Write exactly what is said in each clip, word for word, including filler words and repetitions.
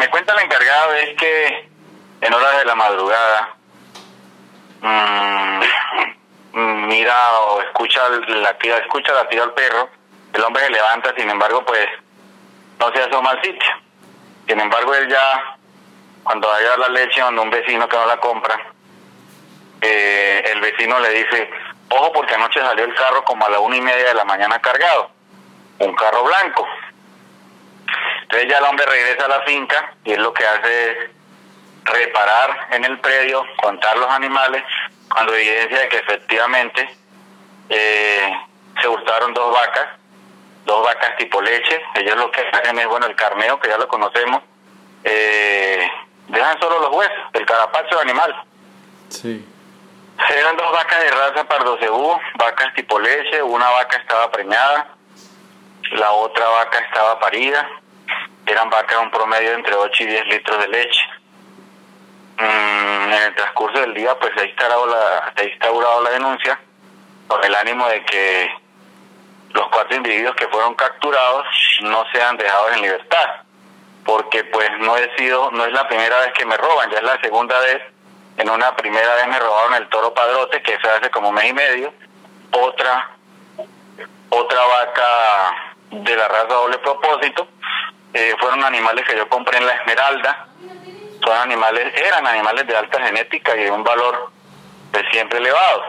me cuenta el encargado es que en horas de la madrugada mmm, mira o escucha la tira, escucha la tira al perro, el hombre se levanta, sin embargo pues no se asoma al sitio. Sin embargo él ya, cuando va a llevar la leche donde un vecino que no la compra, eh, el vecino le dice, ojo porque anoche salió el carro como a la una y media de la mañana cargado, un carro blanco. Entonces ya el hombre regresa a la finca y es lo que hace es reparar en el predio, contar los animales, cuando evidencia de que efectivamente eh, se hurtaron dos vacas, dos vacas tipo leche. Ellos lo que hacen es, bueno, el carneo, que ya lo conocemos, eh, dejan solo los huesos, el carapacho del animal. Sí. Eran dos vacas de raza pardo cebú, vacas tipo leche, una vaca estaba preñada, la otra vaca estaba parida, eran vacas un promedio de entre ocho y diez litros de leche. Mm, en el transcurso del día pues se ha instaurado la, se ha instaurado la denuncia con el ánimo de que los cuatro individuos que fueron capturados no sean dejados en libertad, porque pues no he sido, no es la primera vez que me roban, ya es la segunda vez. En una primera vez me robaron el toro padrote, que fue hace como un mes y medio, otra otra vaca de la raza doble propósito, eh, fueron animales que yo compré en la Esmeralda, son animales, eran animales de alta genética y de un valor de siempre elevado.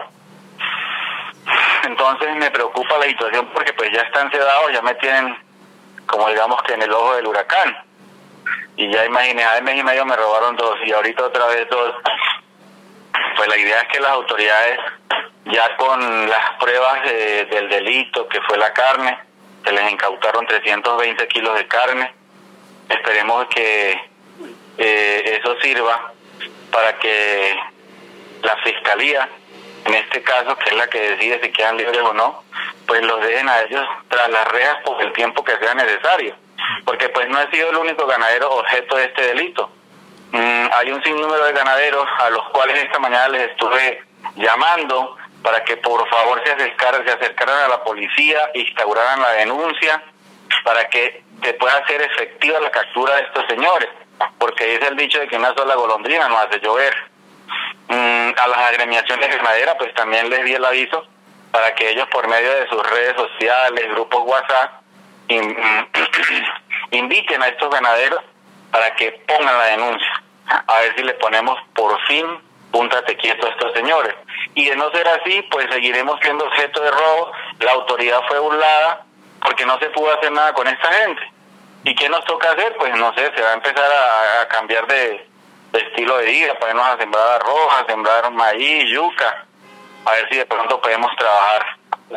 Entonces me preocupa la situación porque pues ya están sedados, ya me tienen como digamos que en el ojo del huracán. Y ya imaginé, hace mes y medio me robaron dos y ahorita otra vez dos. Pues la idea es que las autoridades, ya con las pruebas de, del delito que fue la carne, se les incautaron trescientos veinte kilos de carne. Esperemos que eh, eso sirva para que la fiscalía, en este caso, que es la que decide si quedan libres o no, pues los dejen a ellos tras las rejas por el tiempo que sea necesario. Porque pues no he sido el único ganadero objeto de este delito. Mm, hay un sinnúmero de ganaderos a los cuales esta mañana les estuve llamando para que por favor se acercaran, se acercaran a la policía, instauraran la denuncia para que se pueda hacer efectiva la captura de estos señores, porque dice el dicho de que una sola golondrina no hace llover. Mm, a las agremiaciones ganaderas pues también les di el aviso para que ellos por medio de sus redes sociales, grupos WhatsApp, in, inviten a estos ganaderos para que pongan la denuncia, a ver si le ponemos por fin púntate quieto a estos señores. Y de no ser así, pues seguiremos siendo objeto de robo. La autoridad fue burlada porque no se pudo hacer nada con esta gente. ¿Y qué nos toca hacer? Pues no sé, se va a empezar a, a cambiar de, de estilo de vida, ponernos a sembrar arroz, a sembrar maíz, yuca, a ver si de pronto podemos trabajar.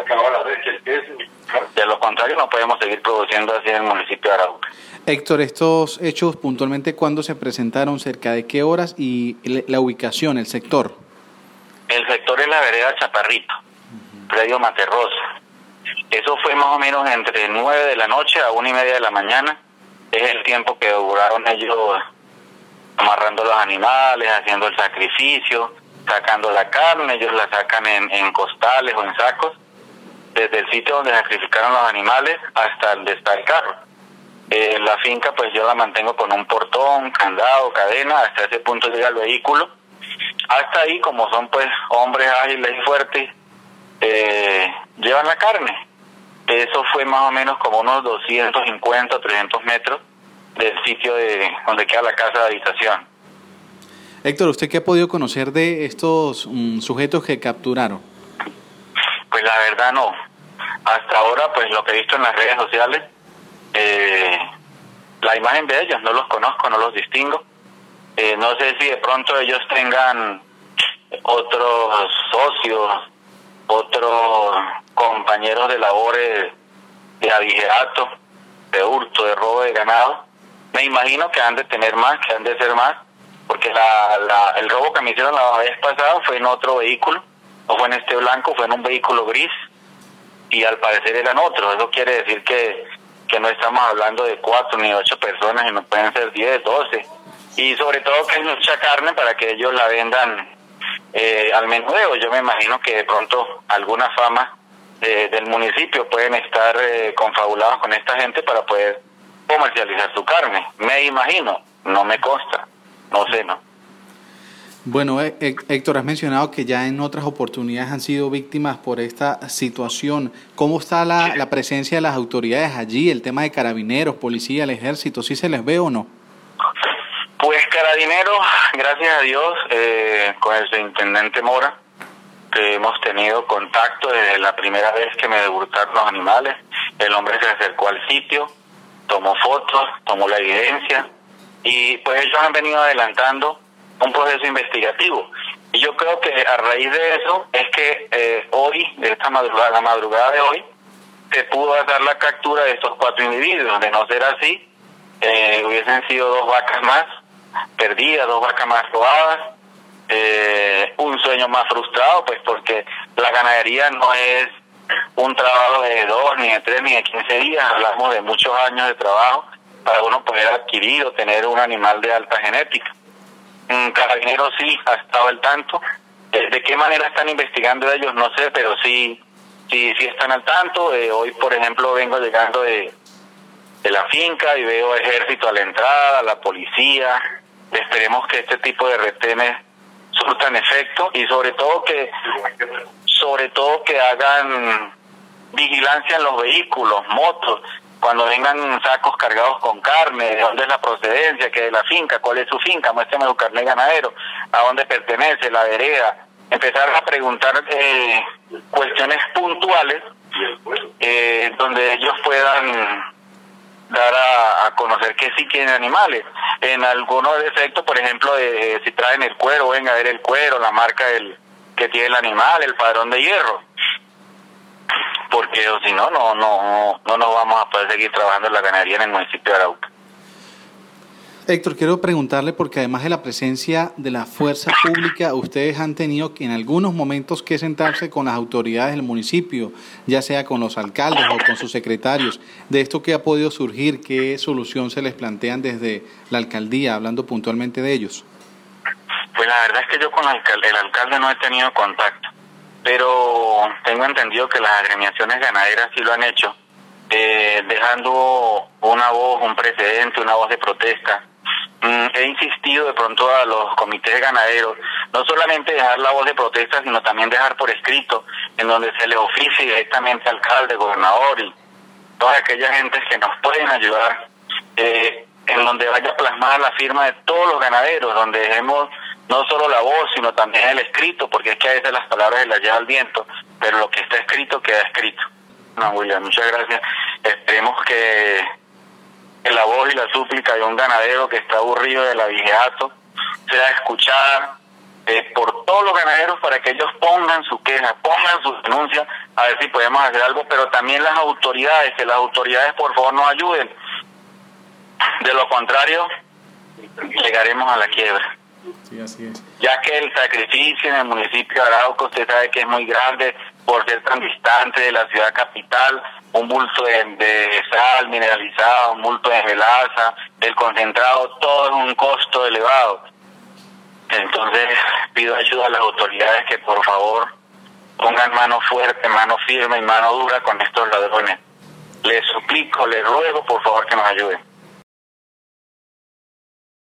De lo contrario, no podemos seguir produciendo así en el municipio de Arauca. Héctor, estos hechos puntualmente, ¿cuándo se presentaron? ¿Cerca de qué horas? Y la ubicación, el sector. El sector es la vereda Chaparrito, uh-huh. Predio Materrosa. Eso fue más o menos entre nueve de la noche a una y media de la mañana. Es el tiempo que duraron ellos amarrando los animales, haciendo el sacrificio, sacando la carne. Ellos la sacan en, en costales o en sacos, desde el sitio donde sacrificaron los animales hasta donde está el carro. Eh, la finca pues yo la mantengo con un portón, candado, cadena, hasta ese punto llega el vehículo. Hasta ahí, como son pues hombres ágiles y fuertes, eh, llevan la carne. Eso fue más o menos como unos doscientos cincuenta, trescientos metros del sitio de donde queda la casa de habitación. Héctor, ¿usted qué ha podido conocer de estos um, sujetos que capturaron? Pues la verdad no. Hasta ahora pues lo que he visto en las redes sociales, eh, la imagen de ellos, no los conozco, no los distingo. Eh, no sé si de pronto ellos tengan otros socios, otros compañeros de labores de abigeato, de hurto, de robo de ganado. Me imagino que han de tener más, que han de ser más, porque la, la, el robo que me hicieron la vez pasada fue en otro vehículo, no fue en este blanco, fue en un vehículo gris, y al parecer eran otros. Eso quiere decir que, que no estamos hablando de cuatro ni ocho personas, sino pueden ser diez, doce. Y sobre todo que es mucha carne para que ellos la vendan eh, al menudeo. Yo me imagino que de pronto alguna fama eh, del municipio pueden estar eh, confabulados con esta gente para poder comercializar su carne. Me imagino. no me consta, no sé, ¿no? Bueno, Héctor, has mencionado que ya en otras oportunidades han sido víctimas por esta situación. ¿Cómo está la, la presencia de las autoridades allí? El tema de carabineros, policía, el ejército, ¿sí se les ve o no? Pues carabineros, gracias a Dios, eh, con el subintendente Mora, que hemos tenido contacto desde la primera vez que me debutaron los animales. El hombre se acercó al sitio, tomó fotos, tomó la evidencia, y pues ellos han venido adelantando un proceso investigativo. Y yo creo que a raíz de eso es que eh, hoy, de esta madrugada, la madrugada de hoy, se pudo dar la captura de estos cuatro individuos. De no ser así, eh, hubiesen sido dos vacas más perdidas, dos vacas más robadas, eh, un sueño más frustrado, pues porque la ganadería no es un trabajo de dos, ni de tres, ni de quince días. Hablamos de muchos años de trabajo para uno poder adquirir o tener un animal de alta genética. Carabineros sí ha estado al tanto. ¿De qué manera están investigando ellos? No sé, pero sí sí, sí están al tanto. Eh, hoy, por ejemplo, vengo llegando de, de la finca y veo ejército a la entrada, la policía. Esperemos que este tipo de retenes surtan efecto y sobre todo que sobre todo que hagan vigilancia en los vehículos, motos. Cuando vengan sacos cargados con carne, de dónde es la procedencia, qué es la finca, cuál es su finca, muéstrame su carnet ganadero, a dónde pertenece, la vereda. Empezar a preguntar eh, cuestiones puntuales eh, donde ellos puedan dar a, a conocer que sí tienen animales. En algunos defectos, por ejemplo, eh, si traen el cuero, venga a ver el cuero, la marca del que tiene el animal, el padrón de hierro. Porque o si no, no, no, no nos vamos a poder seguir trabajando en la ganadería en el municipio de Arauca. Héctor, quiero preguntarle, porque además de la presencia de la fuerza pública, ustedes han tenido que en algunos momentos que sentarse con las autoridades del municipio, ya sea con los alcaldes o con sus secretarios. ¿De esto qué ha podido surgir? ¿Qué solución se les plantean desde la alcaldía, hablando puntualmente de ellos? Pues la verdad es que yo con el alcalde, el alcalde no he tenido contacto, pero tengo entendido que las agremiaciones ganaderas sí lo han hecho, eh, dejando una voz, un precedente, una voz de protesta. Mm, he insistido de pronto a los comités ganaderos, no solamente dejar la voz de protesta, sino también dejar por escrito, en donde se le oficie directamente al alcalde, gobernador y todas aquellas gentes que nos pueden ayudar, eh, en donde vaya plasmada la firma de todos los ganaderos, donde dejemos no solo la voz, sino también el escrito, porque es que a veces las palabras se las lleva el viento, pero lo que está escrito queda escrito. No, William, muchas gracias. Esperemos que, que la voz y la súplica de un ganadero que está aburrido de la vigiato sea escuchada eh, por todos los ganaderos para que ellos pongan su queja, pongan sus denuncias, a ver si podemos hacer algo, pero también las autoridades, que las autoridades por favor nos ayuden. De lo contrario, llegaremos a la quiebra. Sí, así es. Ya que el sacrificio en el municipio de Arauca, usted sabe que es muy grande por ser tan distante de la ciudad capital, un bulto de, de sal mineralizada, un bulto de melaza, el concentrado, todo es un costo elevado. Entonces pido ayuda a las autoridades que por favor pongan mano fuerte, mano firme y mano dura con estos ladrones. Les suplico, les ruego por favor que nos ayuden.